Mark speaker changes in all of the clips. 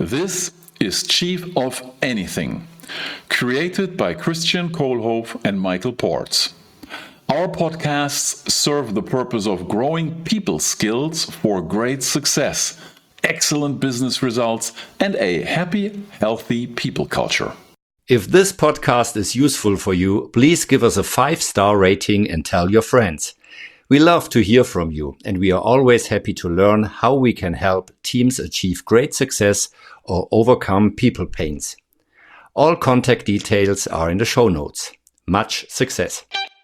Speaker 1: This is Chief of Anything, created by Christian Kohlhoff and Michael Ports. Our podcasts serve the purpose of growing people skills for great success, excellent business results, and a happy, healthy people culture.
Speaker 2: If this podcast is useful for you, please give us a 5-star rating and tell your friends. We love to hear from you, and we are always happy to learn how we can help teams achieve great success or overcome people pains. All contact details are in the show notes. Much success.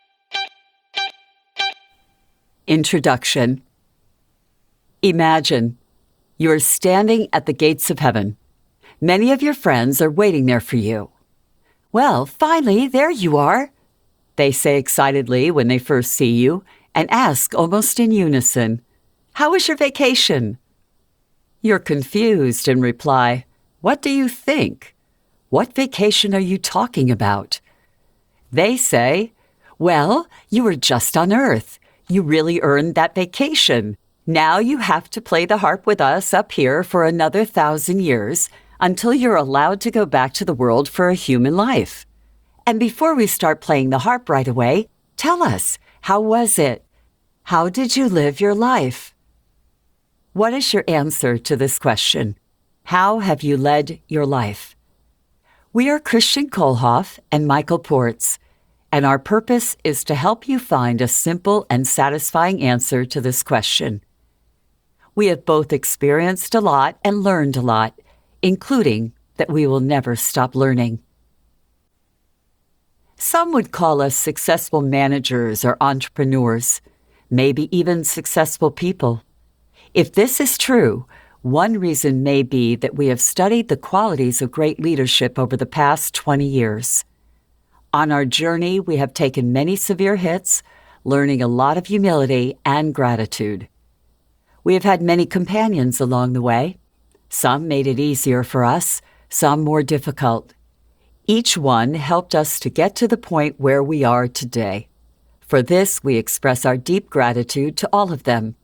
Speaker 3: Introduction. Imagine you are standing at the gates of heaven. Many of your friends are waiting there for you. "Well, finally, there you are," they say excitedly when they first see you, and ask almost in unison, "How was your vacation?" You're confused and reply, "What do you think? What vacation are you talking about?" They say, "Well, you were just on Earth. You really earned that vacation. Now you have to play the harp with us up here for another 1,000 years until you're allowed to go back to the world for a human life. And before we start playing the harp right away, tell us, how was it? How did you live your life?" What is your answer to this question? How have you led your life? We are Christian Kohlhoff and Michael Ports, and our purpose is to help you find a simple and satisfying answer to this question. We have both experienced a lot and learned a lot, including that we will never stop learning. Some would call us successful managers or entrepreneurs, maybe even successful people. If this is true, one reason may be that we have studied the qualities of great leadership over the past 20 years. On our journey, we have taken many severe hits, learning a lot of humility and gratitude. We have had many companions along the way. Some made it easier for us, some more difficult. Each one helped us to get to the point where we are today. For this, we express our deep gratitude to all of them.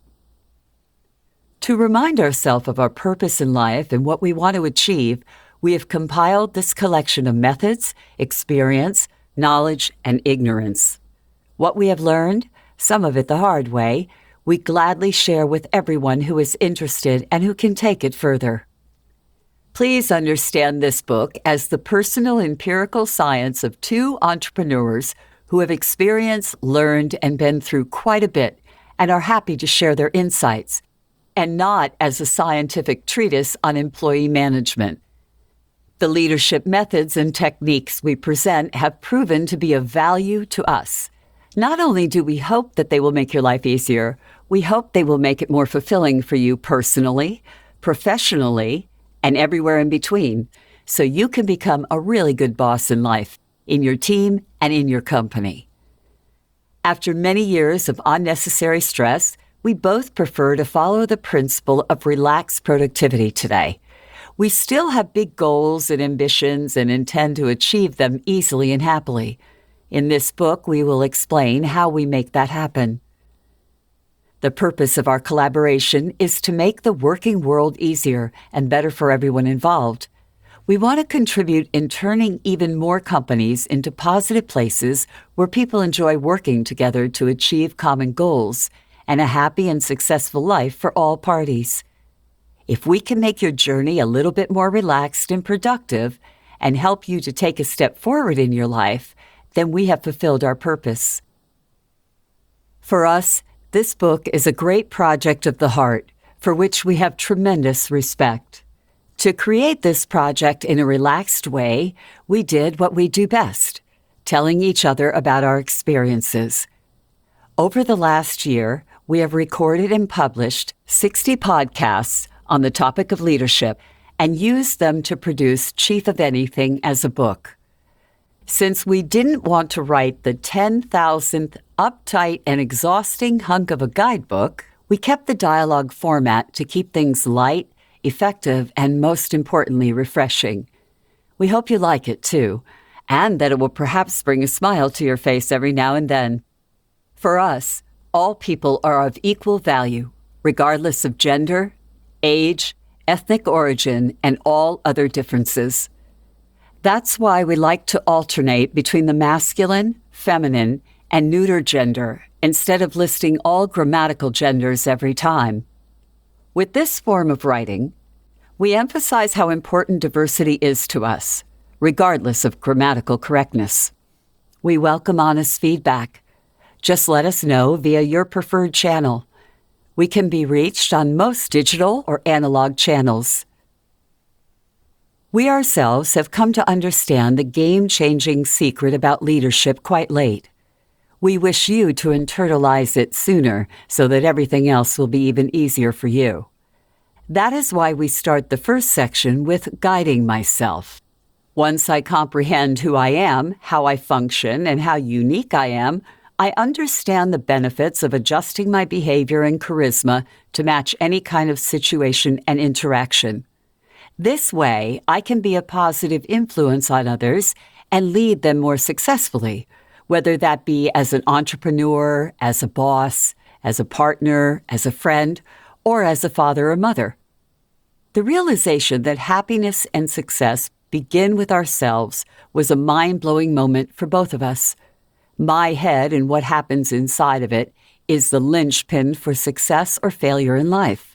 Speaker 3: To remind ourselves of our purpose in life and what we want to achieve, we have compiled this collection of methods, experience, knowledge, and ignorance. What we have learned, some of it the hard way, we gladly share with everyone who is interested and who can take it further. Please understand this book as the personal empirical science of two entrepreneurs who have experienced, learned, and been through quite a bit and are happy to share their insights, and not as a scientific treatise on employee management. The leadership methods and techniques we present have proven to be of value to us. Not only do we hope that they will make your life easier, we hope they will make it more fulfilling for you personally, professionally, and everywhere in between, so you can become a really good boss in life, in your team, and in your company. After many years of unnecessary stress, we both prefer to follow the principle of relaxed productivity today. We still have big goals and ambitions and intend to achieve them easily and happily. In this book, we will explain how we make that happen. The purpose of our collaboration is to make the working world easier and better for everyone involved. We want to contribute in turning even more companies into positive places where people enjoy working together to achieve common goals and a happy and successful life for all parties. If we can make your journey a little bit more relaxed and productive and help you to take a step forward in your life, then we have fulfilled our purpose. For us, this book is a great project of the heart, for which we have tremendous respect. To create this project in a relaxed way, we did what we do best, telling each other about our experiences. Over the last year, we have recorded and published 60 podcasts on the topic of leadership and used them to produce Chief of Anything as a book. Since we didn't want to write the 10,000th uptight and exhausting hunk of a guidebook, we kept the dialogue format to keep things light, effective, and most importantly, refreshing. We hope you like it too, and that it will perhaps bring a smile to your face every now and then. For us, all people are of equal value, regardless of gender, age, ethnic origin, and all other differences. That's why we like to alternate between the masculine, feminine, and neuter gender instead of listing all grammatical genders every time. With this form of writing, we emphasize how important diversity is to us, regardless of grammatical correctness. We welcome honest feedback. Just let us know via your preferred channel. We can be reached on most digital or analog channels. We ourselves have come to understand the game-changing secret about leadership quite late. We wish you to internalize it sooner so that everything else will be even easier for you. That is why we start the first section with guiding myself. Once I comprehend who I am, how I function, and how unique I am, I understand the benefits of adjusting my behavior and charisma to match any kind of situation and interaction. This way, I can be a positive influence on others and lead them more successfully, whether that be as an entrepreneur, as a boss, as a partner, as a friend, or as a father or mother. The realization that happiness and success begin with ourselves was a mind-blowing moment for both of us. My head and what happens inside of it is the linchpin for success or failure in life.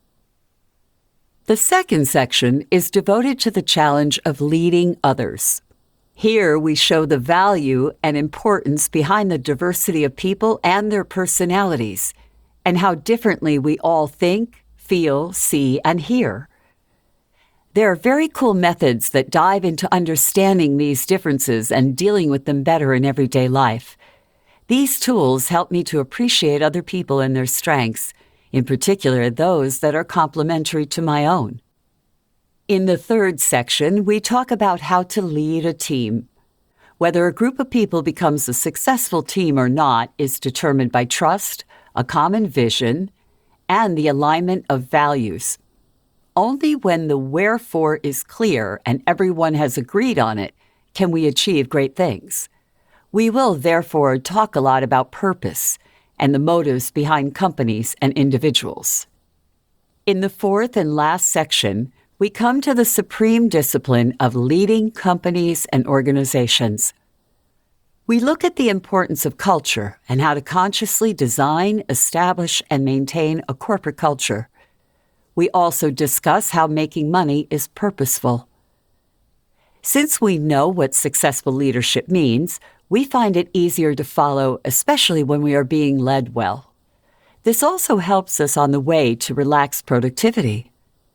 Speaker 3: The second section is devoted to the challenge of leading others. Here we show the value and importance behind the diversity of people and their personalities, and how differently we all think, feel, see, and hear. There are very cool methods that dive into understanding these differences and dealing with them better in everyday life. These tools help me to appreciate other people and their strengths, in particular those that are complementary to my own. In the third section, we talk about how to lead a team. Whether a group of people becomes a successful team or not is determined by trust, a common vision, and the alignment of values. Only when the wherefore is clear and everyone has agreed on it can we achieve great things. We will therefore talk a lot about purpose and the motives behind companies and individuals. In the fourth and last section, we come to the supreme discipline of leading companies and organizations. We look at the importance of culture and how to consciously design, establish, and maintain a corporate culture. We also discuss how making money is purposeful. Since we know what successful leadership means, we find it easier to follow, especially when we are being led well. This also helps us on the way to relaxed productivity.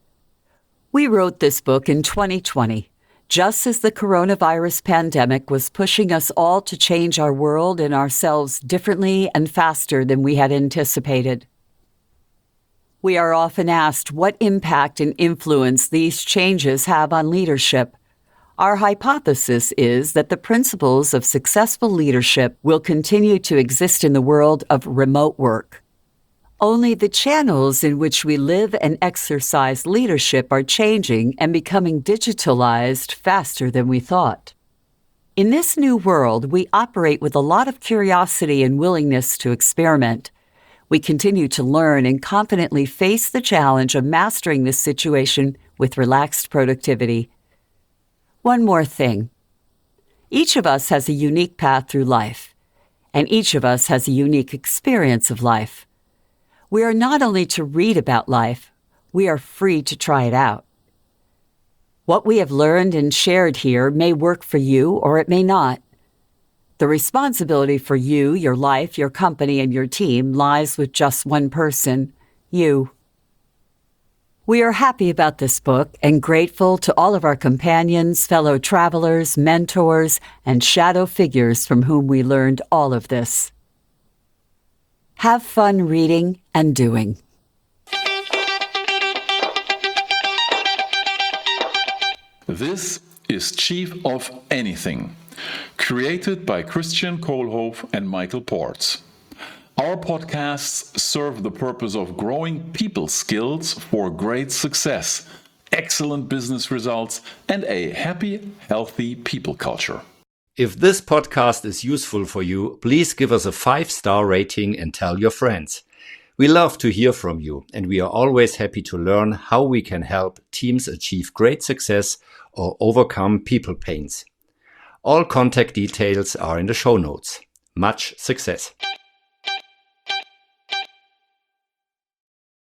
Speaker 3: We wrote this book in 2020, just as the coronavirus pandemic was pushing us all to change our world and ourselves differently and faster than we had anticipated. We are often asked what impact and influence these changes have on leadership. Our hypothesis is that the principles of successful leadership will continue to exist in the world of remote work. Only the channels in which we live and exercise leadership are changing and becoming digitalized faster than we thought. In this new world, we operate with a lot of curiosity and willingness to experiment. We continue to learn and confidently face the challenge of mastering this situation with relaxed productivity. One more thing. Each of us has a unique path through life, and each of us has a unique experience of life. We are not only to read about life, we are free to try it out. What we have learned and shared here may work for you or it may not. The responsibility for you, your life, your company, and your team lies with just one person, you. We are happy about this book and grateful to all of our companions, fellow travelers, mentors, and shadow figures from whom we learned all of this. Have fun reading and doing.
Speaker 1: This is Chief of Anything, created by Christian Kohlhoff and Michael Ports. Our podcasts serve the purpose of growing people skills for great success, excellent business results, and a happy, healthy people culture.
Speaker 2: If this podcast is useful for you, please give us a 5-star rating and tell your friends. We love to hear from you, and we are always happy to learn how we can help teams achieve great success or overcome people pains. All contact details are in the show notes. Much success!